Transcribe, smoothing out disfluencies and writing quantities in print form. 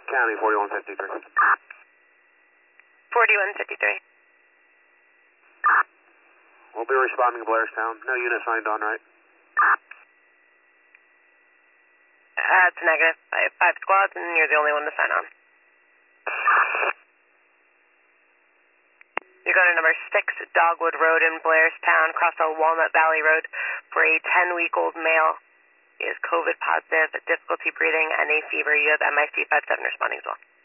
County 4153. 4153. We'll be responding to Blairstown. No unit signed on, right? It's negative. I have 5 squads and you're the only one to sign on. You're going to number 6 Dogwood Road in Blairstown, cross a Walnut Valley Road for a 10-week-old male. He is COVID positive, difficulty breathing, and a fever. You have MIC 57 responding as well.